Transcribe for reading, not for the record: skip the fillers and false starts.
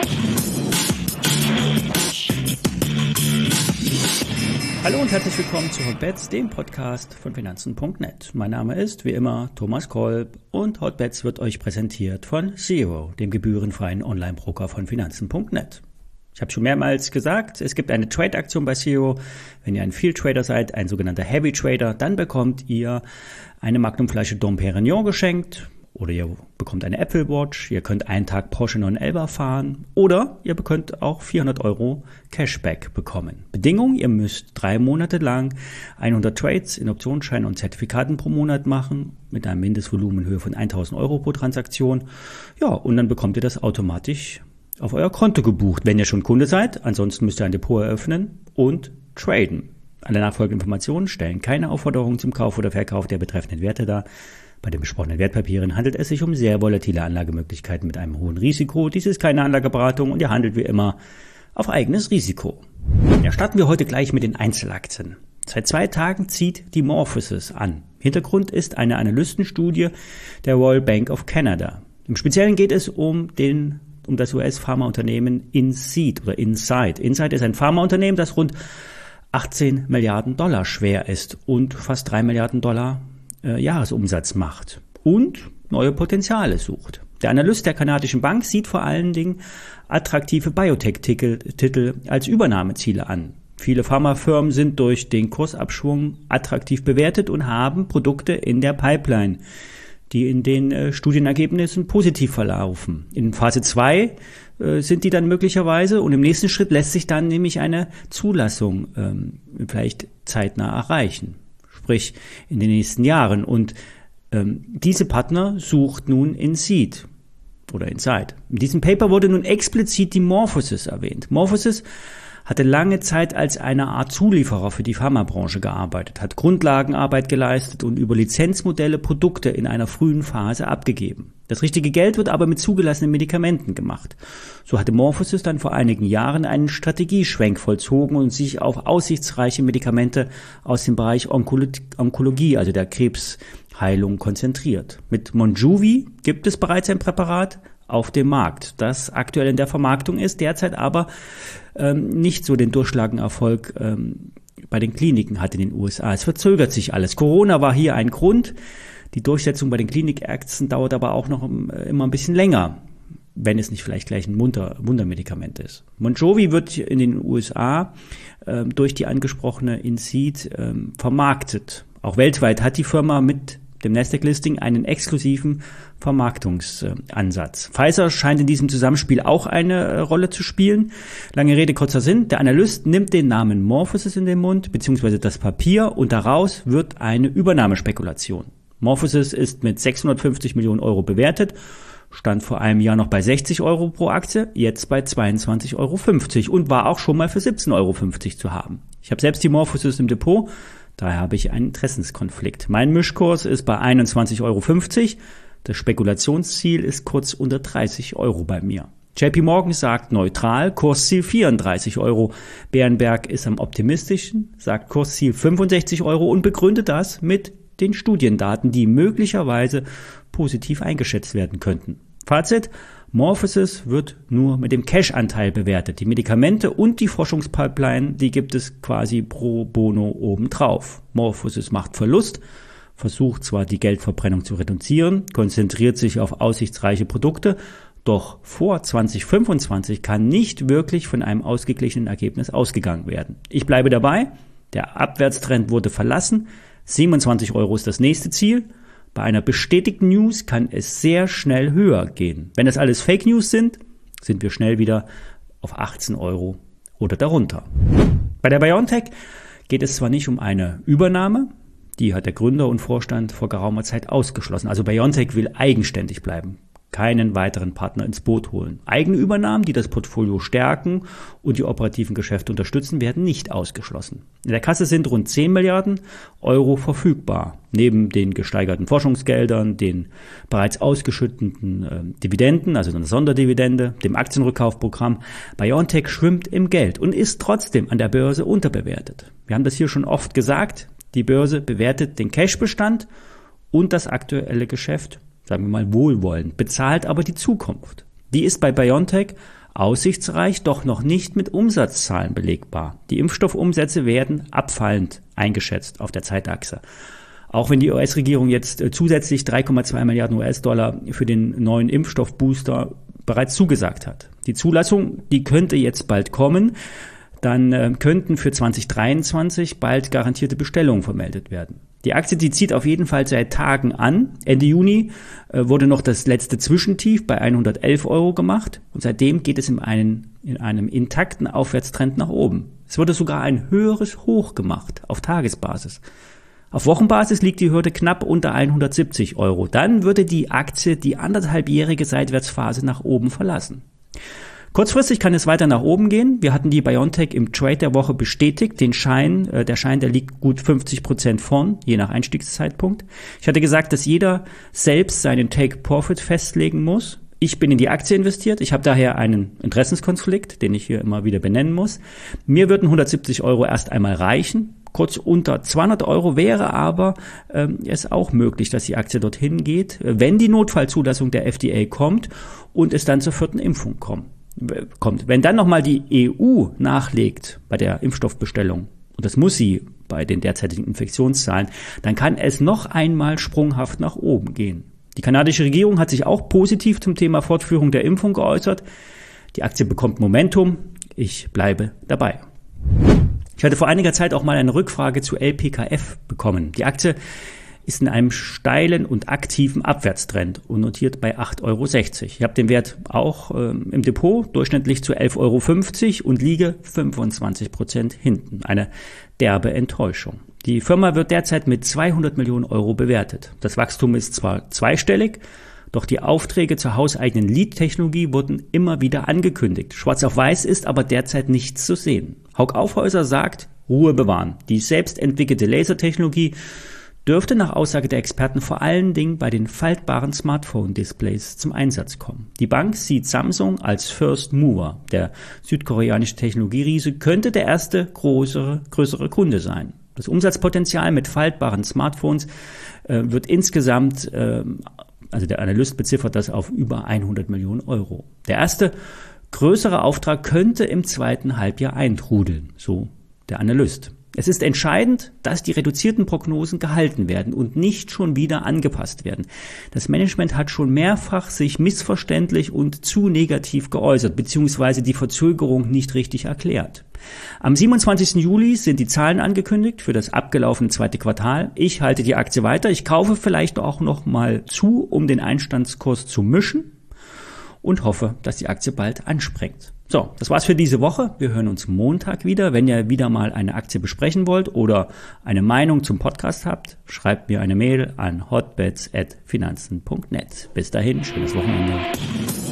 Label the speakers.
Speaker 1: Hallo und herzlich willkommen zu Hotbets, dem Podcast von Finanzen.net. Mein Name ist, wie immer, Thomas Kolb und Hotbets wird euch präsentiert von Zero, dem gebührenfreien Online-Broker von Finanzen.net. Ich habe schon mehrmals gesagt, es gibt eine Trade-Aktion bei Zero. Wenn ihr ein Field-Trader seid, ein sogenannter Heavy-Trader, dann bekommt ihr eine Magnum-Flasche Dom Perignon geschenkt. Oder ihr bekommt eine Apple Watch, ihr könnt einen Tag Porsche 911 fahren oder ihr könnt auch 400 € Cashback bekommen. Bedingung, ihr müsst 3 Monate lang 100 Trades in Optionsscheinen und Zertifikaten pro Monat machen mit einem Mindestvolumen in Höhe von 1.000 € pro Transaktion. Ja, und dann bekommt ihr das automatisch auf euer Konto gebucht, wenn ihr schon Kunde seid. Ansonsten müsst ihr ein Depot eröffnen und traden. Alle nachfolgenden Informationen stellen keine Aufforderung zum Kauf oder Verkauf der betreffenden Werte dar. Bei den besprochenen Wertpapieren handelt es sich um sehr volatile Anlagemöglichkeiten mit einem hohen Risiko. Dies ist keine Anlageberatung und ihr handelt wie immer auf eigenes Risiko. Ja, starten wir heute gleich mit den Einzelaktien. Seit 2 Tagen zieht die MorphoSys an. Hintergrund ist eine Analystenstudie der Royal Bank of Canada. Im Speziellen geht es um das US-Pharmaunternehmen Incyte. Incyte ist ein Pharmaunternehmen, das rund 18 Milliarden $ schwer ist und fast 3 Milliarden $ Jahresumsatz macht und neue Potenziale sucht. Der Analyst der kanadischen Bank sieht vor allen Dingen attraktive Biotech-Titel als Übernahmeziele an. Viele Pharmafirmen sind durch den Kursabschwung attraktiv bewertet und haben Produkte in der Pipeline, die in den Studienergebnissen positiv verlaufen. In Phase 2 sind die dann möglicherweise und im nächsten Schritt lässt sich dann nämlich eine Zulassung vielleicht zeitnah erreichen. Sprich in den nächsten Jahren. Und diese Partner sucht nun Incyte. In diesem Paper wurde nun explizit die MorphoSys erwähnt. MorphoSys hatte lange Zeit als eine Art Zulieferer für die Pharmabranche gearbeitet, hat Grundlagenarbeit geleistet und über Lizenzmodelle Produkte in einer frühen Phase abgegeben. Das richtige Geld wird aber mit zugelassenen Medikamenten gemacht. So hatte MorphoSys dann vor einigen Jahren einen Strategieschwenk vollzogen und sich auf aussichtsreiche Medikamente aus dem Bereich Onkologie, also der Krebsheilung, konzentriert. Mit Monjuvi gibt es bereits ein Präparat auf dem Markt, das aktuell in der Vermarktung ist, derzeit aber nicht so den durchschlagenden Erfolg bei den Kliniken hat in den USA. Es verzögert sich alles. Corona war hier ein Grund. Die Durchsetzung bei den Klinikärzten dauert aber auch noch immer ein bisschen länger, wenn es nicht vielleicht gleich ein Wundermedikament ist. Monjuvi wird in den USA durch die angesprochene Incyte vermarktet. Auch weltweit hat die Firma mit dem Nasdaq-Listing einen exklusiven Vermarktungsansatz. Pfizer scheint in diesem Zusammenspiel auch eine Rolle zu spielen. Lange Rede, kurzer Sinn. Der Analyst nimmt den Namen MorphoSys in den Mund, beziehungsweise das Papier, und daraus wird eine Übernahmespekulation. MorphoSys ist mit 650 Millionen € bewertet, stand vor einem Jahr noch bei 60 € pro Aktie, jetzt bei 22,50 € und war auch schon mal für 17,50 € zu haben. Ich habe selbst die MorphoSys im Depot. Daher habe ich einen Interessenskonflikt. Mein Mischkurs ist bei 21,50 €. Das Spekulationsziel ist kurz unter 30 € bei mir. JP Morgan sagt neutral, Kursziel 34 €. Berenberg ist am optimistischen, sagt Kursziel 65 € und begründet das mit den Studiendaten, die möglicherweise positiv eingeschätzt werden könnten. Fazit: MorphoSys wird nur mit dem Cash-Anteil bewertet. Die Medikamente und die Forschungspipeline, die gibt es quasi pro bono obendrauf. MorphoSys macht Verlust, versucht zwar die Geldverbrennung zu reduzieren, konzentriert sich auf aussichtsreiche Produkte, doch vor 2025 kann nicht wirklich von einem ausgeglichenen Ergebnis ausgegangen werden. Ich bleibe dabei, der Abwärtstrend wurde verlassen, 27 € ist das nächste Ziel. Bei einer bestätigten News kann es sehr schnell höher gehen. Wenn das alles Fake News sind wir schnell wieder auf 18 € oder darunter. Bei der BioNTech geht es zwar nicht um eine Übernahme, die hat der Gründer und Vorstand vor geraumer Zeit ausgeschlossen. Also BioNTech will eigenständig bleiben, keinen weiteren Partner ins Boot holen. Eigene Übernahmen, die das Portfolio stärken und die operativen Geschäfte unterstützen, werden nicht ausgeschlossen. In der Kasse sind rund 10 Milliarden € verfügbar. Neben den gesteigerten Forschungsgeldern, den bereits ausgeschütteten Dividenden, also einer Sonderdividende, dem Aktienrückkaufprogramm. BioNTech schwimmt im Geld und ist trotzdem an der Börse unterbewertet. Wir haben das hier schon oft gesagt. Die Börse bewertet den Cashbestand und das aktuelle Geschäft, sagen wir mal wohlwollend, bezahlt aber die Zukunft. Die ist bei BioNTech aussichtsreich, doch noch nicht mit Umsatzzahlen belegbar. Die Impfstoffumsätze werden abfallend eingeschätzt auf der Zeitachse. Auch wenn die US-Regierung jetzt zusätzlich 3,2 Milliarden US-Dollar für den neuen Impfstoffbooster bereits zugesagt hat. Die Zulassung, die könnte jetzt bald kommen. Dann könnten für 2023 bald garantierte Bestellungen vermeldet werden. Die Aktie, die zieht auf jeden Fall seit Tagen an. Ende Juni wurde noch das letzte Zwischentief bei 111 € gemacht und seitdem geht es in einem intakten Aufwärtstrend nach oben. Es wurde sogar ein höheres Hoch gemacht auf Tagesbasis. Auf Wochenbasis liegt die Hürde knapp unter 170 €. Dann würde die Aktie die 1,5-jährige Seitwärtsphase nach oben verlassen. Kurzfristig kann es weiter nach oben gehen. Wir hatten die BioNTech im Trade der Woche bestätigt. Der Schein, der liegt gut 50% vorn, je nach Einstiegszeitpunkt. Ich hatte gesagt, dass jeder selbst seinen Take-Profit festlegen muss. Ich bin in die Aktie investiert. Ich habe daher einen Interessenskonflikt, den ich hier immer wieder benennen muss. Mir würden 170 € erst einmal reichen. Kurz unter 200 € wäre aber es auch möglich, dass die Aktie dorthin geht, wenn die Notfallzulassung der FDA kommt und es dann zur 4. Impfung kommt. Wenn dann nochmal die EU nachlegt bei der Impfstoffbestellung, und das muss sie bei den derzeitigen Infektionszahlen, dann kann es noch einmal sprunghaft nach oben gehen. Die kanadische Regierung hat sich auch positiv zum Thema Fortführung der Impfung geäußert. Die Aktie bekommt Momentum. Ich bleibe dabei. Ich hatte vor einiger Zeit auch mal eine Rückfrage zu LPKF bekommen. Die Aktie ist in einem steilen und aktiven Abwärtstrend und notiert bei 8,60 €. Ich habe den Wert auch im Depot, durchschnittlich zu 11,50 € und liege 25% hinten. Eine derbe Enttäuschung. Die Firma wird derzeit mit 200 Millionen € bewertet. Das Wachstum ist zwar zweistellig, doch die Aufträge zur hauseigenen Lead-Technologie wurden immer wieder angekündigt. Schwarz auf weiß ist aber derzeit nichts zu sehen. Hauck Aufhäuser sagt, Ruhe bewahren. Die selbst entwickelte Lasertechnologie dürfte nach Aussage der Experten vor allen Dingen bei den faltbaren Smartphone-Displays zum Einsatz kommen. Die Bank sieht Samsung als First Mover. Der südkoreanische Technologieriese könnte der erste größere Kunde sein. Das Umsatzpotenzial mit faltbaren Smartphones wird insgesamt, also der Analyst beziffert das auf über 100 Millionen €. Der erste größere Auftrag könnte im zweiten Halbjahr eintrudeln, so der Analyst. Es ist entscheidend, dass die reduzierten Prognosen gehalten werden und nicht schon wieder angepasst werden. Das Management hat schon mehrfach sich missverständlich und zu negativ geäußert, beziehungsweise die Verzögerung nicht richtig erklärt. Am 27. Juli sind die Zahlen angekündigt für das abgelaufene zweite Quartal. Ich halte die Aktie weiter. Ich kaufe vielleicht auch noch mal zu, um den Einstandskurs zu mischen und hoffe, dass die Aktie bald anspringt. So, das war's für diese Woche. Wir hören uns Montag wieder. Wenn ihr wieder mal eine Aktie besprechen wollt oder eine Meinung zum Podcast habt, schreibt mir eine Mail an hotbets@finanzen.net. Bis dahin, schönes Wochenende.